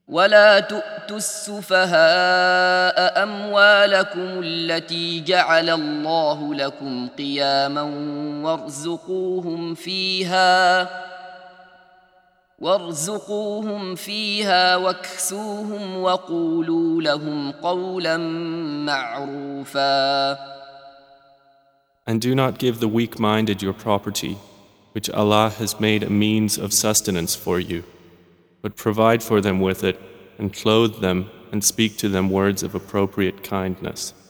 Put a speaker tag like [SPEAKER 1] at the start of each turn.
[SPEAKER 1] ولا تؤتوا السفهاء أموالكم التي جعل الله لكم قياما وارزقوهم فيها واكسوهم وقولوا لهم قولا معروفا.
[SPEAKER 2] And do not give the weak-minded your property, which Allah has made a means of sustenance for you, but provide for them with it and clothe them and speak to them words of appropriate kindness.